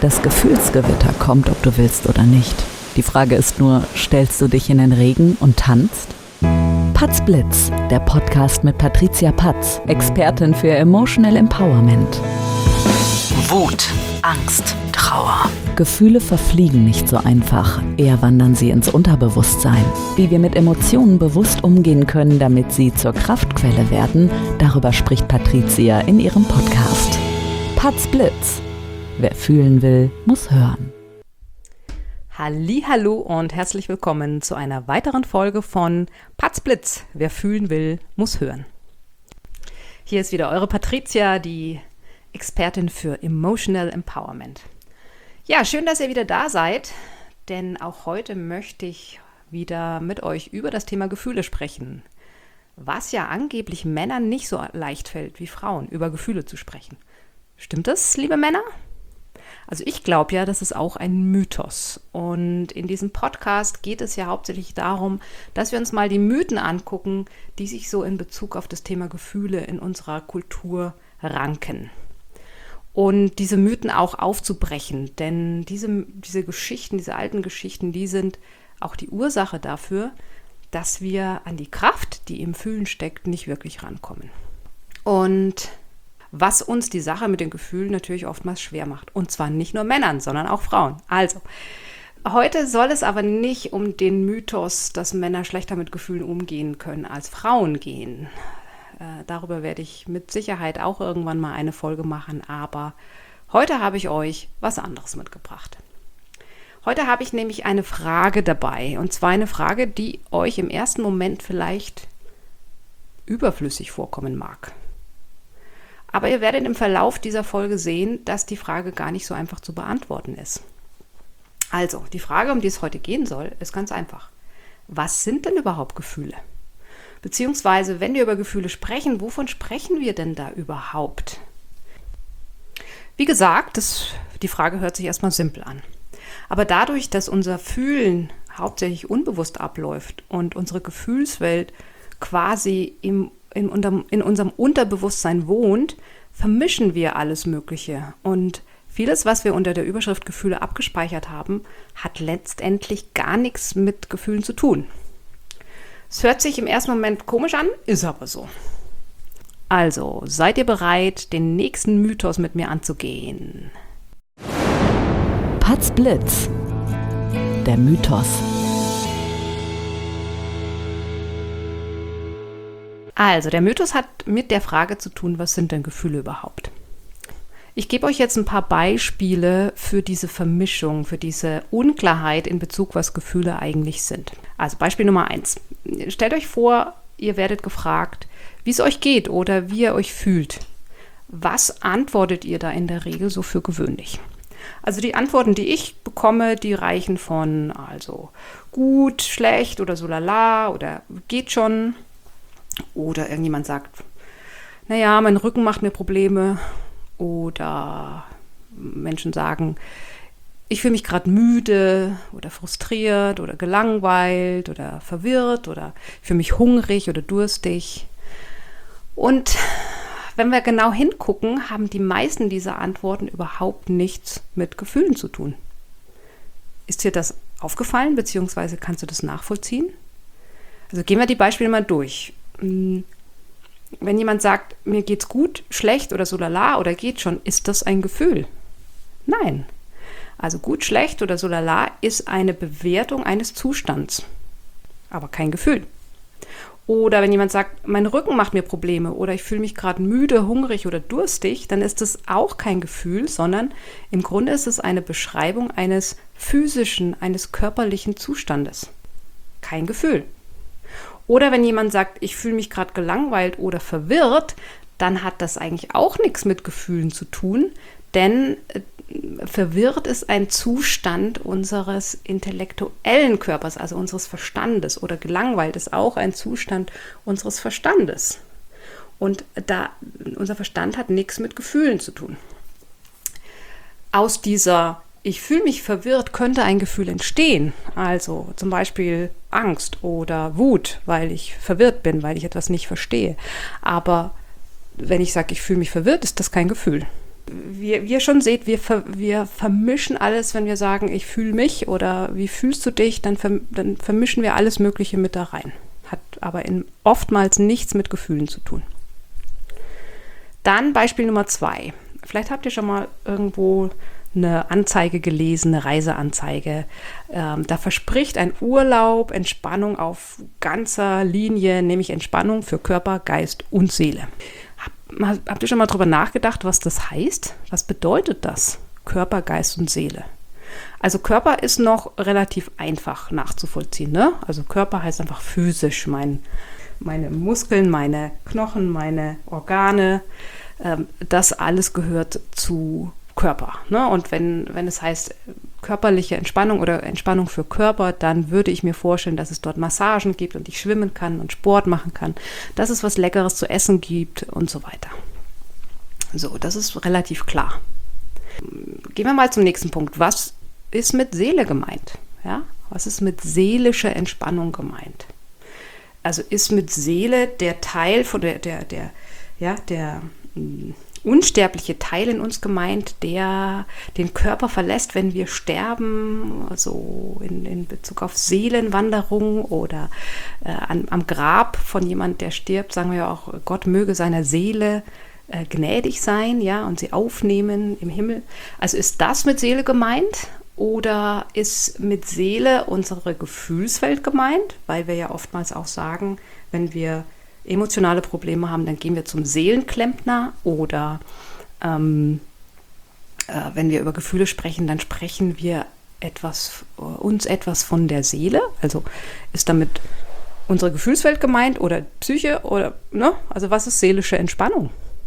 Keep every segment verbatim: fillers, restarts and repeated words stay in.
Das Gefühlsgewitter kommt, ob du willst oder nicht. Die Frage ist nur, stellst du dich in den Regen und tanzt? Patz Blitz, der Podcast mit Patricia Patz, Expertin für Emotional Empowerment. Wut, Angst, Trauer. Gefühle verfliegen nicht so einfach, eher wandern sie ins Unterbewusstsein. Wie wir mit Emotionen bewusst umgehen können, damit sie zur Kraftquelle werden, darüber spricht Patricia in ihrem Podcast. Patz Blitz. Wer fühlen will, muss hören. Hallihallo und herzlich willkommen zu einer weiteren Folge von Patz Blitz. Wer fühlen will, muss hören. Hier ist wieder eure Patricia, die Expertin für Emotional Empowerment. Ja, schön, dass ihr wieder da seid, denn auch heute möchte ich wieder mit euch über das Thema Gefühle sprechen. Was ja angeblich Männern nicht so leicht fällt wie Frauen, über Gefühle zu sprechen. Stimmt das, liebe Männer? Also ich glaube ja, das ist auch ein Mythos. Und in diesem Podcast geht es ja hauptsächlich darum, dass wir uns mal die Mythen angucken, die sich so in Bezug auf das Thema Gefühle in unserer Kultur ranken. Und diese Mythen auch aufzubrechen, denn diese, diese Geschichten, diese alten Geschichten, die sind auch die Ursache dafür, dass wir an die Kraft, die im Fühlen steckt, nicht wirklich rankommen. Und was uns die Sache mit den Gefühlen natürlich oftmals schwer macht. Und zwar nicht nur Männern, sondern auch Frauen. Also, heute soll es aber nicht um den Mythos, dass Männer schlechter mit Gefühlen umgehen können als Frauen gehen. Äh, darüber werde ich mit Sicherheit auch irgendwann mal eine Folge machen, aber heute habe ich euch was anderes mitgebracht. Heute habe ich nämlich eine Frage dabei, und zwar eine Frage, die euch im ersten Moment vielleicht überflüssig vorkommen mag. Aber ihr werdet im Verlauf dieser Folge sehen, dass die Frage gar nicht so einfach zu beantworten ist. Also, die Frage, um die es heute gehen soll, ist ganz einfach. Was sind denn überhaupt Gefühle? Beziehungsweise, wenn wir über Gefühle sprechen, wovon sprechen wir denn da überhaupt? Wie gesagt, das, die Frage hört sich erstmal simpel an. Aber dadurch, dass unser Fühlen hauptsächlich unbewusst abläuft und unsere Gefühlswelt quasi im, in, unterm, in unserem Unterbewusstsein wohnt, vermischen wir alles Mögliche. Und vieles, was wir unter der Überschrift Gefühle abgespeichert haben, hat letztendlich gar nichts mit Gefühlen zu tun. Es hört sich im ersten Moment komisch an, ist aber so. Also, seid ihr bereit, den nächsten Mythos mit mir anzugehen? Patz Blitz. Der Mythos. Also, der Mythos hat mit der Frage zu tun, was sind denn Gefühle überhaupt? Ich gebe euch jetzt ein paar Beispiele für diese Vermischung, für diese Unklarheit in Bezug, was Gefühle eigentlich sind. Also Beispiel Nummer eins. Stellt euch vor, ihr werdet gefragt, wie es euch geht oder wie ihr euch fühlt. Was antwortet ihr da in der Regel so für gewöhnlich? Also die Antworten, die ich bekomme, die reichen von also gut, schlecht oder so lala oder geht schon. Oder irgendjemand sagt, naja, mein Rücken macht mir Probleme. Oder Menschen sagen, ich fühle mich gerade müde oder frustriert oder gelangweilt oder verwirrt oder ich fühle mich hungrig oder durstig. Und wenn wir genau hingucken, haben die meisten dieser Antworten überhaupt nichts mit Gefühlen zu tun. Ist dir das aufgefallen, beziehungsweise kannst du das nachvollziehen? Also gehen wir die Beispiele mal durch. Wenn jemand sagt, mir geht's gut, schlecht oder so lala oder geht schon, ist das ein Gefühl? Nein. Also gut, schlecht oder so lala ist eine Bewertung eines Zustands, aber kein Gefühl. Oder wenn jemand sagt, mein Rücken macht mir Probleme oder ich fühle mich gerade müde, hungrig oder durstig, dann ist das auch kein Gefühl, sondern im Grunde ist es eine Beschreibung eines physischen, eines körperlichen Zustandes. Kein Gefühl. Oder wenn jemand sagt, ich fühle mich gerade gelangweilt oder verwirrt, dann hat das eigentlich auch nichts mit Gefühlen zu tun, denn äh, verwirrt ist ein Zustand unseres intellektuellen Körpers, also unseres Verstandes, oder gelangweilt ist auch ein Zustand unseres Verstandes. Und da unser Verstand hat nichts mit Gefühlen zu tun. Aus dieser Ich fühle mich verwirrt, könnte ein Gefühl entstehen. Also zum Beispiel Angst oder Wut, weil ich verwirrt bin, weil ich etwas nicht verstehe. Aber wenn ich sage, ich fühle mich verwirrt, ist das kein Gefühl. wie, wie ihr schon seht, wir, ver, wir vermischen alles, wenn wir sagen, ich fühle mich oder wie fühlst du dich, dann, ver, dann vermischen wir alles Mögliche mit da rein. Hat aber in, oftmals nichts mit Gefühlen zu tun. Dann Beispiel Nummer zwei. Vielleicht habt ihr schon mal irgendwo eine Anzeige gelesen, eine Reiseanzeige. Ähm, da verspricht ein Urlaub Entspannung auf ganzer Linie, nämlich Entspannung für Körper, Geist und Seele. Hab, habt ihr schon mal drüber nachgedacht, was das heißt? Was bedeutet das? Körper, Geist und Seele. Also Körper ist noch relativ einfach nachzuvollziehen, ne? Also Körper heißt einfach physisch, mein, meine Muskeln, meine Knochen, meine Organe, ähm, das alles gehört zu Körper. Ne? Und wenn, wenn es heißt körperliche Entspannung oder Entspannung für Körper, dann würde ich mir vorstellen, dass es dort Massagen gibt und ich schwimmen kann und Sport machen kann, dass es was Leckeres zu essen gibt und so weiter. So, das ist relativ klar. Gehen wir mal zum nächsten Punkt. Was ist mit Seele gemeint? Ja? Was ist mit seelischer Entspannung gemeint? Also ist mit Seele der Teil von der, der, der, ja, der mh, unsterbliche Teil in uns gemeint, der den Körper verlässt, wenn wir sterben, also in, in Bezug auf Seelenwanderung oder äh, an, am Grab von jemand, der stirbt, sagen wir ja auch, Gott möge seiner Seele äh, gnädig sein, ja, und sie aufnehmen im Himmel. Also ist das mit Seele gemeint oder ist mit Seele unsere Gefühlswelt gemeint? Weil wir ja oftmals auch sagen, wenn wir emotionale Probleme haben, dann gehen wir zum Seelenklempner oder ähm, äh, wenn wir über Gefühle sprechen, dann sprechen wir etwas, äh, uns etwas von der Seele. Also ist damit unsere Gefühlswelt gemeint oder Psyche oder, ne? Also was ist seelische Entspannung?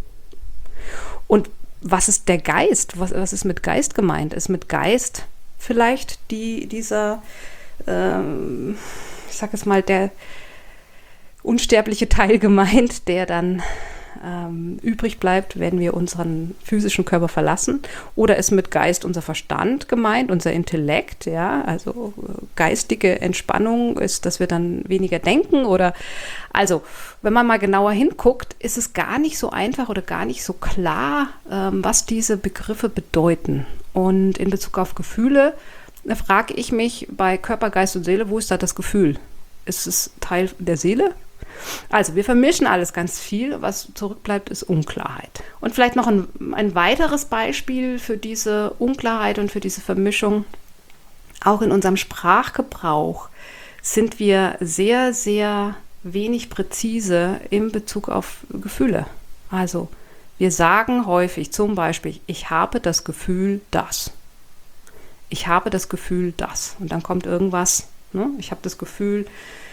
Und was ist der Geist? Was, was ist mit Geist gemeint? Ist mit Geist vielleicht die, dieser, ähm, ich sag jetzt mal, der unsterbliche Teil gemeint, der dann ähm, übrig bleibt, wenn wir unseren physischen Körper verlassen? Oder ist mit Geist unser Verstand gemeint, unser Intellekt? Ja, also geistige Entspannung ist, dass wir dann weniger denken? Oder also, wenn man mal genauer hinguckt, ist es gar nicht so einfach oder gar nicht so klar, ähm, was diese Begriffe bedeuten. Und in Bezug auf Gefühle da frage ich mich bei Körper, Geist und Seele, wo ist da das Gefühl? Ist es Teil der Seele? Also wir vermischen alles ganz viel, was zurückbleibt, ist Unklarheit. Und vielleicht noch ein, ein weiteres Beispiel für diese Unklarheit und für diese Vermischung. Auch in unserem Sprachgebrauch sind wir sehr, sehr wenig präzise in Bezug auf Gefühle. Also wir sagen häufig zum Beispiel, ich habe das Gefühl, dass. Ich habe das Gefühl, dass. Und dann kommt irgendwas, ne? Ich habe das Gefühl,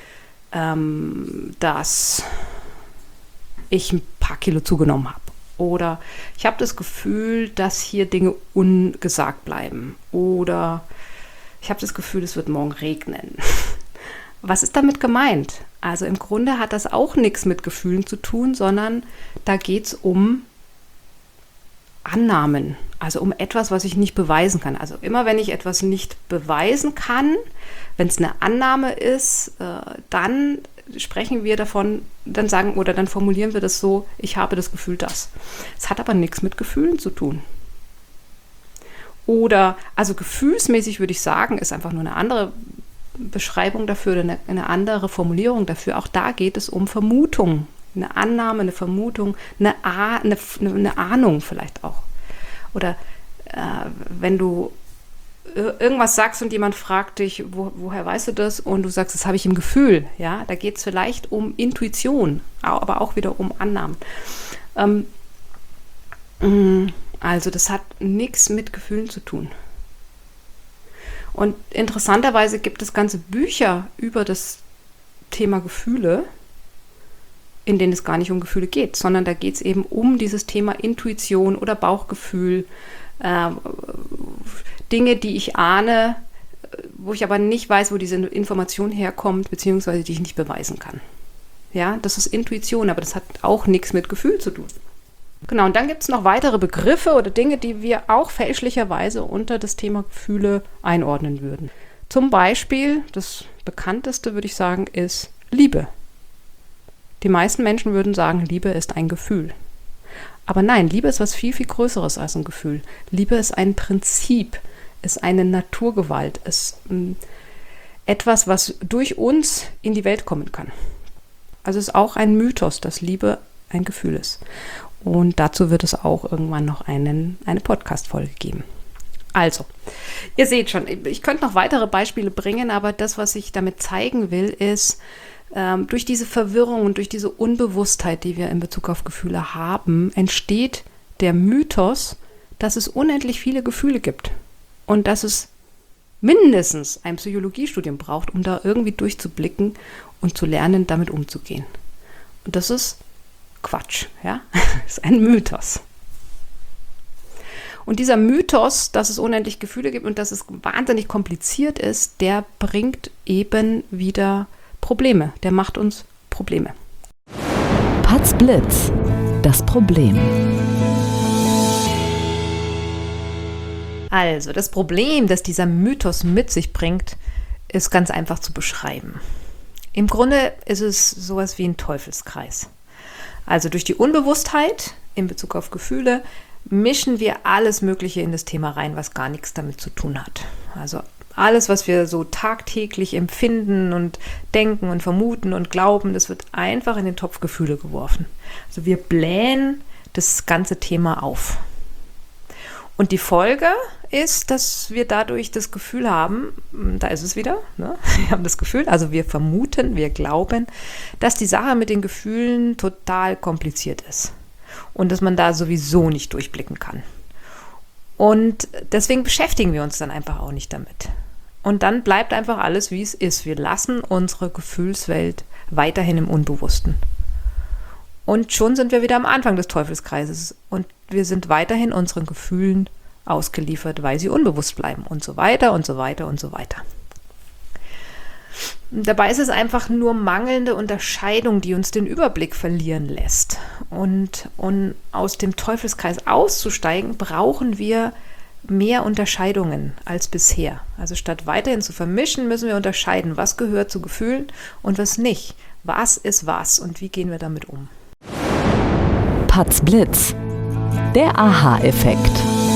dass ich ein paar Kilo zugenommen habe. Oder ich habe das Gefühl, dass hier Dinge ungesagt bleiben. Oder ich habe das Gefühl, es wird morgen regnen. Was ist damit gemeint? Also im Grunde hat das auch nichts mit Gefühlen zu tun, sondern da geht es um Annahmen. Also um etwas, was ich nicht beweisen kann. Also immer wenn ich etwas nicht beweisen kann, wenn es eine Annahme ist, äh, dann sprechen wir davon, dann sagen oder dann formulieren wir das so, ich habe das Gefühl, dass. Es hat aber nichts mit Gefühlen zu tun. Oder, also gefühlsmäßig würde ich sagen, ist einfach nur eine andere Beschreibung dafür oder eine, eine andere Formulierung dafür. Auch da geht es um Vermutung. Eine Annahme, eine Vermutung, eine, ah- eine, eine Ahnung vielleicht auch. Oder äh, wenn du irgendwas sagst und jemand fragt dich, wo, woher weißt du das? Und du sagst, das habe ich im Gefühl. Ja, da geht es vielleicht um Intuition, aber auch wieder um Annahmen. Ähm, also das hat nichts mit Gefühlen zu tun. Und interessanterweise gibt es ganze Bücher über das Thema Gefühle, in denen es gar nicht um Gefühle geht, sondern da geht es eben um dieses Thema Intuition oder Bauchgefühl, äh, Dinge, die ich ahne, wo ich aber nicht weiß, wo diese Information herkommt, beziehungsweise die ich nicht beweisen kann. Ja, das ist Intuition, aber das hat auch nichts mit Gefühl zu tun. Genau, und dann gibt es noch weitere Begriffe oder Dinge, die wir auch fälschlicherweise unter das Thema Gefühle einordnen würden. Zum Beispiel, das bekannteste, würde ich sagen, ist Liebe. Die meisten Menschen würden sagen, Liebe ist ein Gefühl. Aber nein, Liebe ist was viel, viel Größeres als ein Gefühl. Liebe ist ein Prinzip, ist eine Naturgewalt, ist mh, etwas, was durch uns in die Welt kommen kann. Also es ist auch ein Mythos, dass Liebe ein Gefühl ist. Und dazu wird es auch irgendwann noch einen, eine Podcast-Folge geben. Also, ihr seht schon, ich könnte noch weitere Beispiele bringen, aber das, was ich damit zeigen will, ist, ähm, durch diese Verwirrung und durch diese Unbewusstheit, die wir in Bezug auf Gefühle haben, entsteht der Mythos, dass es unendlich viele Gefühle gibt und dass es mindestens ein Psychologiestudium braucht, um da irgendwie durchzublicken und zu lernen, damit umzugehen. Und das ist Quatsch, ja, das ist ein Mythos. Und dieser Mythos, dass es unendlich Gefühle gibt und dass es wahnsinnig kompliziert ist, der bringt eben wieder Probleme. Der macht uns Probleme. Patz Blitz, das Problem. Also, das Problem, das dieser Mythos mit sich bringt, ist ganz einfach zu beschreiben. Im Grunde ist es sowas wie ein Teufelskreis. Also durch die Unbewusstheit in Bezug auf Gefühle mischen wir alles Mögliche in das Thema rein, was gar nichts damit zu tun hat. Also alles, was wir so tagtäglich empfinden und denken und vermuten und glauben, das wird einfach in den Topf Gefühle geworfen. Also wir blähen das ganze Thema auf. Und die Folge ist, dass wir dadurch das Gefühl haben, da ist es wieder, ne? Wir haben das Gefühl, also wir vermuten, wir glauben, dass die Sache mit den Gefühlen total kompliziert ist und dass man da sowieso nicht durchblicken kann. Und deswegen beschäftigen wir uns dann einfach auch nicht damit. Und dann bleibt einfach alles, wie es ist. Wir lassen unsere Gefühlswelt weiterhin im Unbewussten. Und schon sind wir wieder am Anfang des Teufelskreises und wir sind weiterhin unseren Gefühlen ausgeliefert, weil sie unbewusst bleiben und so weiter und so weiter und so weiter. Dabei ist es einfach nur mangelnde Unterscheidung, die uns den Überblick verlieren lässt. Und um aus dem Teufelskreis auszusteigen, brauchen wir mehr Unterscheidungen als bisher. Also statt weiterhin zu vermischen, müssen wir unterscheiden, was gehört zu Gefühlen und was nicht. Was ist was und wie gehen wir damit um? Patz Blitz, der Aha-Effekt.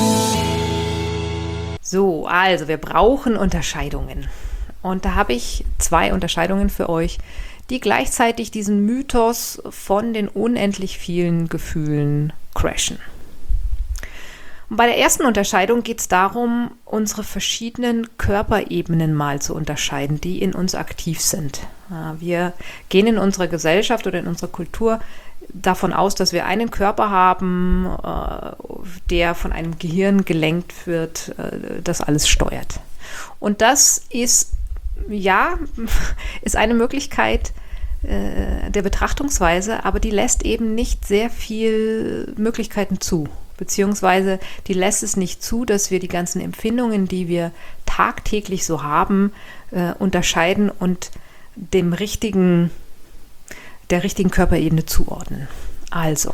So, also wir brauchen Unterscheidungen. Und da habe ich zwei Unterscheidungen für euch, die gleichzeitig diesen Mythos von den unendlich vielen Gefühlen crashen. Und bei der ersten Unterscheidung geht es darum, unsere verschiedenen Körperebenen mal zu unterscheiden, die in uns aktiv sind. Wir gehen in unserer Gesellschaft oder in unserer Kultur davon aus, dass wir einen Körper haben, der von einem Gehirn gelenkt wird, das alles steuert. Und das ist, ja, ist eine Möglichkeit der Betrachtungsweise, aber die lässt eben nicht sehr viel Möglichkeiten zu. Beziehungsweise die lässt es nicht zu, dass wir die ganzen Empfindungen, die wir tagtäglich so haben, äh, unterscheiden und dem richtigen, der richtigen Körperebene zuordnen. Also,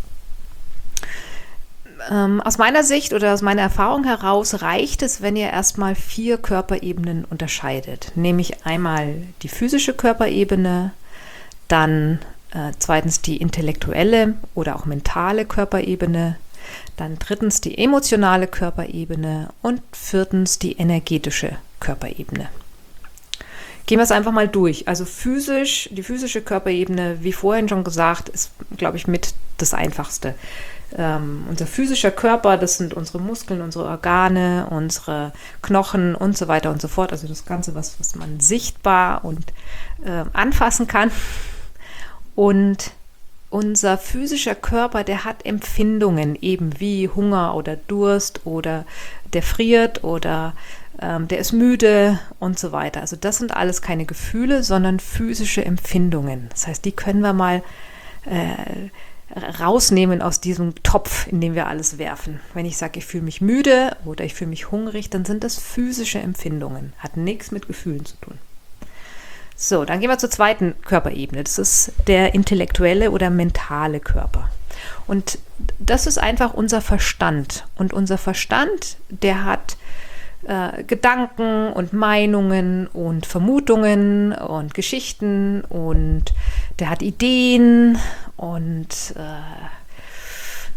ähm, aus meiner Sicht oder aus meiner Erfahrung heraus reicht es, wenn ihr erstmal vier Körperebenen unterscheidet. Nämlich einmal die physische Körperebene, dann äh, zweitens die intellektuelle oder auch mentale Körperebene, dann drittens die emotionale Körperebene und viertens die energetische Körperebene. Gehen wir es einfach mal durch. Also physisch, die physische Körperebene, wie vorhin schon gesagt, ist, glaube ich, mit das Einfachste. Ähm, unser physischer Körper, das sind unsere Muskeln, unsere Organe, unsere Knochen und so weiter und so fort. Also das Ganze, was, was man sichtbar und äh, anfassen kann. Und unser physischer Körper, der hat Empfindungen, eben wie Hunger oder Durst oder der friert oder ähm, der ist müde und so weiter. Also das sind alles keine Gefühle, sondern physische Empfindungen. Das heißt, die können wir mal äh, rausnehmen aus diesem Topf, in den wir alles werfen. Wenn ich sage, ich fühle mich müde oder ich fühle mich hungrig, dann sind das physische Empfindungen. Hat nichts mit Gefühlen zu tun. So, dann gehen wir zur zweiten Körperebene. Das ist der intellektuelle oder mentale Körper. Und das ist einfach unser Verstand. Und unser Verstand, der hat äh, Gedanken und Meinungen und Vermutungen und Geschichten und der hat Ideen und äh,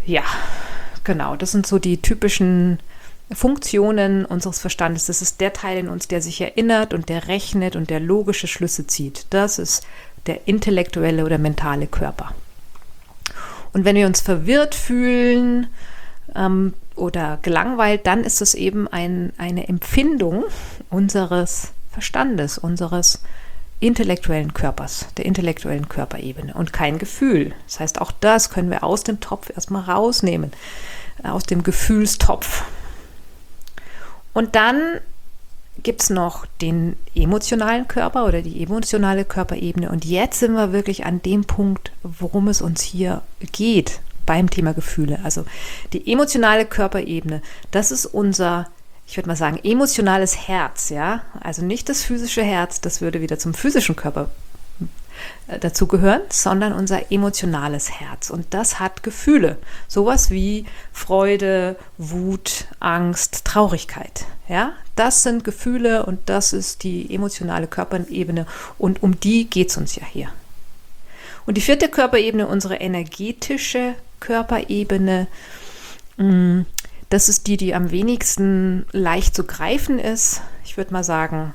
Ja, genau. Das sind so die typischen Funktionen unseres Verstandes. Das ist der Teil in uns, der sich erinnert und der rechnet und der logische Schlüsse zieht. Das ist der intellektuelle oder mentale Körper. Und wenn wir uns verwirrt fühlen ähm, oder gelangweilt, dann ist es eben ein, eine Empfindung unseres Verstandes, unseres intellektuellen Körpers, der intellektuellen Körperebene und kein Gefühl. Das heißt, auch das können wir aus dem Topf erstmal rausnehmen, aus dem Gefühlstopf. Und dann gibt es noch den emotionalen Körper oder die emotionale Körperebene. Und jetzt sind wir wirklich an dem Punkt, worum es uns hier geht beim Thema Gefühle. Also die emotionale Körperebene, das ist unser, ich würde mal sagen, emotionales Herz. Ja? Also nicht das physische Herz, das würde wieder zum physischen Körper dazugehören, sondern unser emotionales Herz. Und das hat Gefühle. Sowas wie Freude, Wut, Angst, Traurigkeit. Ja, das sind Gefühle und das ist die emotionale Körperebene und um die geht es uns ja hier. Und die vierte Körperebene, unsere energetische Körperebene, das ist die, die am wenigsten leicht zu greifen ist. Ich würde mal sagen,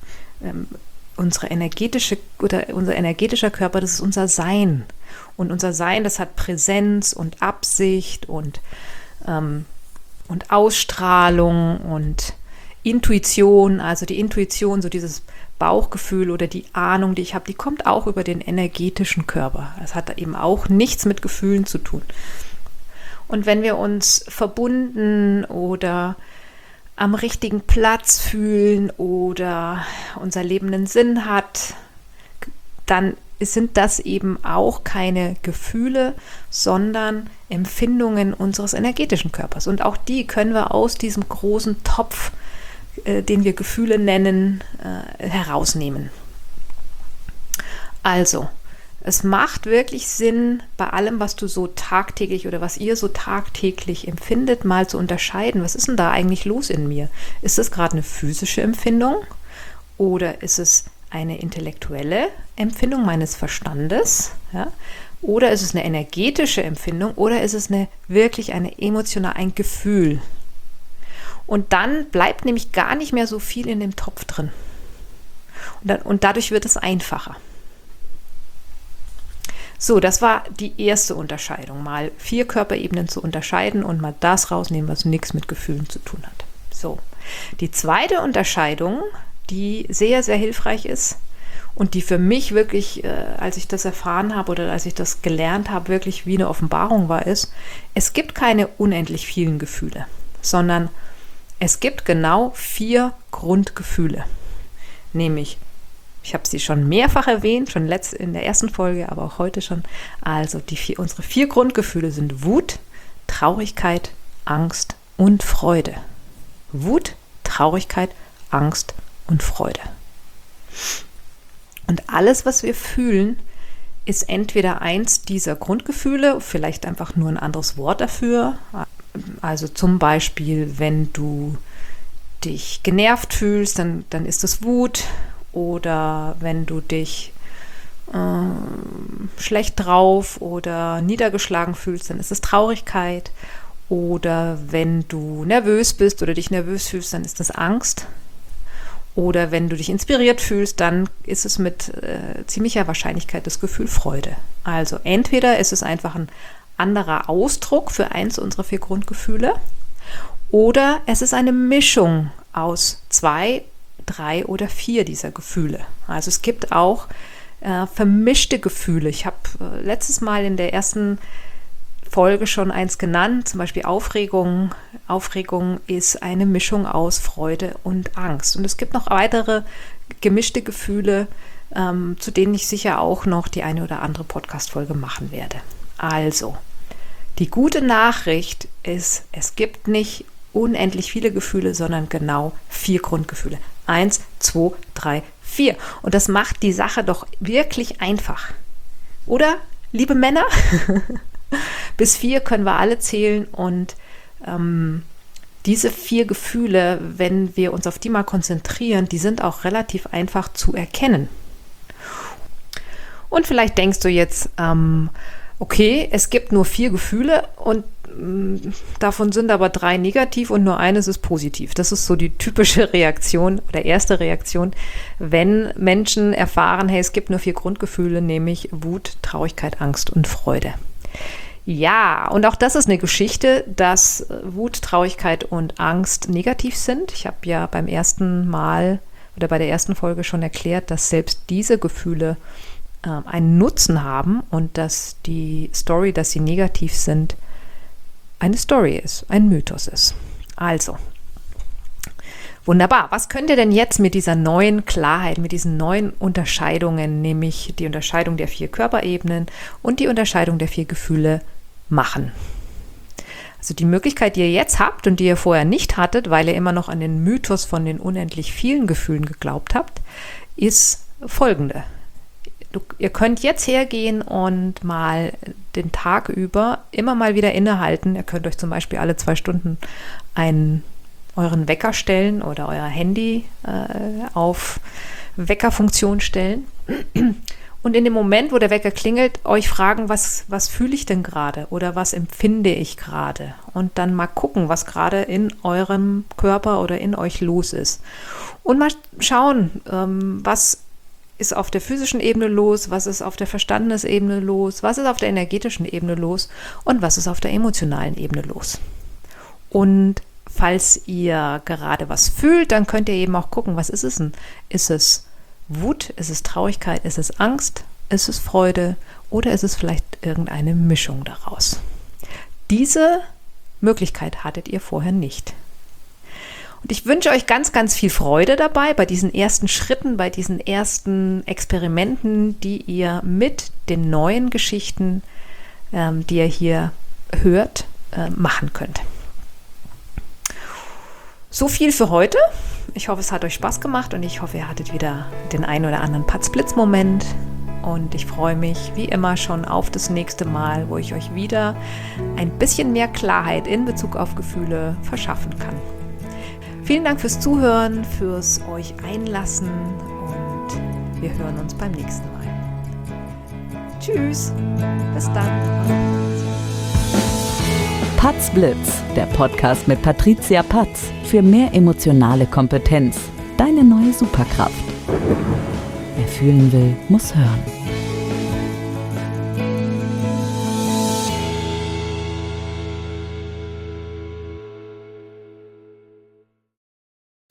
unsere energetische oder unser energetischer Körper, das ist unser Sein. Und unser Sein, das hat Präsenz und Absicht und, ähm, und Ausstrahlung und Intuition. Also die Intuition, so dieses Bauchgefühl oder die Ahnung, die ich habe, die kommt auch über den energetischen Körper. Das hat eben auch nichts mit Gefühlen zu tun. Und wenn wir uns verbunden oder am richtigen Platz fühlen oder unser Leben einen Sinn hat, dann sind das eben auch keine Gefühle, sondern Empfindungen unseres energetischen Körpers. Und auch die können wir aus diesem großen Topf, äh, den wir Gefühle nennen, äh, herausnehmen. Also, es macht wirklich Sinn, bei allem, was du so tagtäglich oder was ihr so tagtäglich empfindet, mal zu unterscheiden, was ist denn da eigentlich los in mir? Ist das gerade eine physische Empfindung oder ist es eine intellektuelle Empfindung meines Verstandes? Ja? Oder ist es eine energetische Empfindung oder ist es eine wirklich eine emotionale, ein Gefühl? Und dann bleibt nämlich gar nicht mehr so viel in dem Topf drin. Und, dann, und dadurch wird es einfacher. So, das war die erste Unterscheidung, mal vier Körperebenen zu unterscheiden und mal das rausnehmen, was nichts mit Gefühlen zu tun hat. So, die zweite Unterscheidung, die sehr, sehr hilfreich ist und die für mich wirklich, äh, als ich das erfahren habe oder als ich das gelernt habe, wirklich wie eine Offenbarung war, ist, es gibt keine unendlich vielen Gefühle, sondern es gibt genau vier Grundgefühle, nämlich ich habe sie schon mehrfach erwähnt, schon letzt, in der ersten Folge, aber auch heute schon. Also die vier, unsere vier Grundgefühle sind Wut, Traurigkeit, Angst und Freude. Wut, Traurigkeit, Angst und Freude. Und alles, was wir fühlen, ist entweder eins dieser Grundgefühle, vielleicht einfach nur ein anderes Wort dafür. Also zum Beispiel, wenn du dich genervt fühlst, dann, dann ist das Wut. Oder wenn du dich äh, schlecht drauf oder niedergeschlagen fühlst, dann ist es Traurigkeit. Oder wenn du nervös bist oder dich nervös fühlst, dann ist das Angst. Oder wenn du dich inspiriert fühlst, dann ist es mit äh, ziemlicher Wahrscheinlichkeit das Gefühl Freude. Also entweder ist es einfach ein anderer Ausdruck für eins unserer vier Grundgefühle oder es ist eine Mischung aus zwei drei oder vier dieser Gefühle. Also es gibt auch äh, vermischte Gefühle. Ich habe äh, letztes Mal in der ersten Folge schon eins genannt, zum Beispiel Aufregung. Aufregung ist eine Mischung aus Freude und Angst. Und es gibt noch weitere gemischte Gefühle, ähm, zu denen ich sicher auch noch die eine oder andere Podcast-Folge machen werde. Also, die gute Nachricht ist, es gibt nicht unendlich viele Gefühle, sondern genau vier Grundgefühle. Eins, zwei, drei, vier. Und das macht die Sache doch wirklich einfach. Oder, liebe Männer? Bis vier können wir alle zählen und ähm, diese vier Gefühle, wenn wir uns auf die mal konzentrieren, die sind auch relativ einfach zu erkennen. Und vielleicht denkst du jetzt, ähm, okay, es gibt nur vier Gefühle und mh, davon sind aber drei negativ und nur eines ist positiv. Das ist so die typische Reaktion oder erste Reaktion, wenn Menschen erfahren, hey, es gibt nur vier Grundgefühle, nämlich Wut, Traurigkeit, Angst und Freude. Ja, und auch das ist eine Geschichte, dass Wut, Traurigkeit und Angst negativ sind. Ich habe ja beim ersten Mal oder bei der ersten Folge schon erklärt, dass selbst diese Gefühle äh, einen Nutzen haben und dass die Story, dass sie negativ sind, eine Story ist, ein Mythos ist. Also, wunderbar. Was könnt ihr denn jetzt mit dieser neuen Klarheit, mit diesen neuen Unterscheidungen, nämlich die Unterscheidung der vier Körperebenen und die Unterscheidung der vier Gefühle machen? Also die Möglichkeit, die ihr jetzt habt und die ihr vorher nicht hattet, weil ihr immer noch an den Mythos von den unendlich vielen Gefühlen geglaubt habt, ist folgende. Du, ihr könnt jetzt hergehen und mal den Tag über immer mal wieder innehalten. Ihr könnt euch zum Beispiel alle zwei Stunden einen, euren Wecker stellen oder euer Handy äh, auf Weckerfunktion stellen. Und in dem Moment, wo der Wecker klingelt, euch fragen, was, was fühle ich denn gerade oder was empfinde ich gerade? Und dann mal gucken, was gerade in eurem Körper oder in euch los ist. Und mal schauen, ähm, was ist auf der physischen Ebene los, was ist auf der Verstandesebene los, was ist auf der energetischen Ebene los und was ist auf der emotionalen Ebene los. Und falls ihr gerade was fühlt, dann könnt ihr eben auch gucken, was ist es denn? Ist es Wut, ist es Traurigkeit, ist es Angst, ist es Freude oder ist es vielleicht irgendeine Mischung daraus? Diese Möglichkeit hattet ihr vorher nicht. Und ich wünsche euch ganz, ganz viel Freude dabei, bei diesen ersten Schritten, bei diesen ersten Experimenten, die ihr mit den neuen Geschichten, ähm, die ihr hier hört, äh, machen könnt. So viel für heute. Ich hoffe, es hat euch Spaß gemacht und ich hoffe, ihr hattet wieder den einen oder anderen Patzblitz-Moment. Und ich freue mich wie immer schon auf das nächste Mal, wo ich euch wieder ein bisschen mehr Klarheit in Bezug auf Gefühle verschaffen kann. Vielen Dank fürs Zuhören, fürs euch einlassen und wir hören uns beim nächsten Mal. Tschüss, bis dann. Patzblitz, der Podcast mit Patricia Patz für mehr emotionale Kompetenz. Deine neue Superkraft. Wer fühlen will, muss hören.